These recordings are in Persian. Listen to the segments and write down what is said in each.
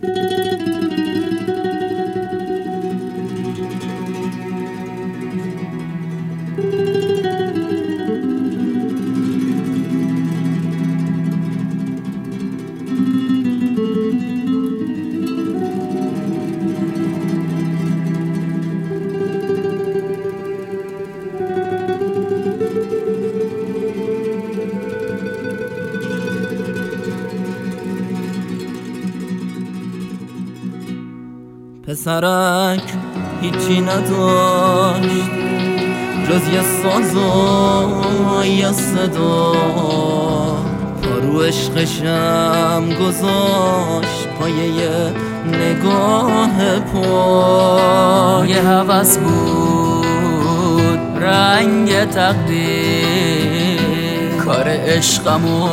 پسرک هیچی نداشت جز یه ساز و یه صدا، پا رو عشقشم گذاشت پایه یه نگاه پا. یه هوس بود رنگ تقدیر، کار عشقمو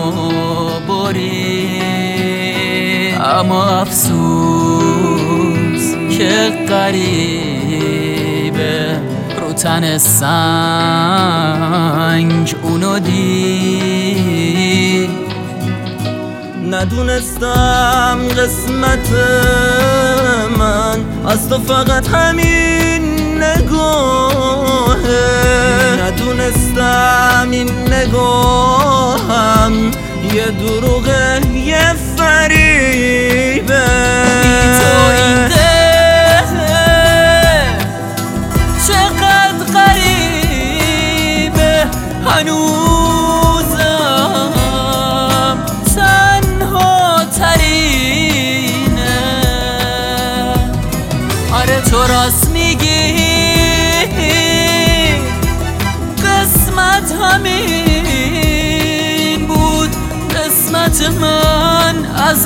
برید، اما افسوس که غریبه رو تن سنگ اونو دید. ندونستم قسمت من از تو فقط همین نگاهه، ندونستم این نگاهم یه دروغه یه فریبه. بی تو این ده چقدر غریبه، هنوزم تنها ترینه. آره تو راست میگی، قسمت همین بود، قسمت من از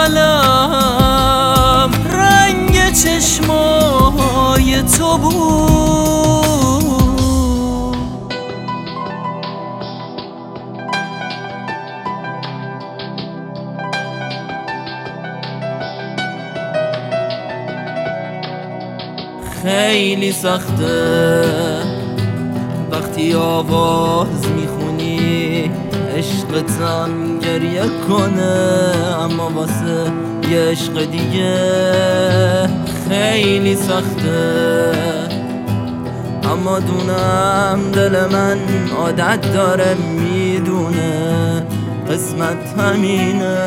اولم رنگ چشمای تو بود. خیلی سخته وقتی آواز میخونی عشقتم گریه کنه، اما واسه یه عشق دیگه خیلی سخته. اما دونم دل من عادت داره، میدونه قسمت همینه.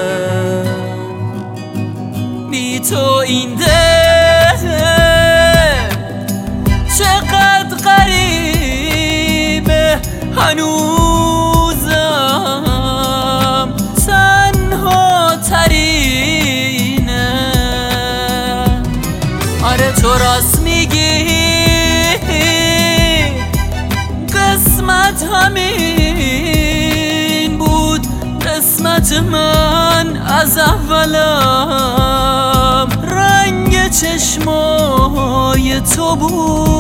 بی تو این ده چقدر غریبه، هنوزم تنها ترینه. آره تو راست میگی، قسمت همین بود، قسمت من از اولم رنگ چشمای تو بود.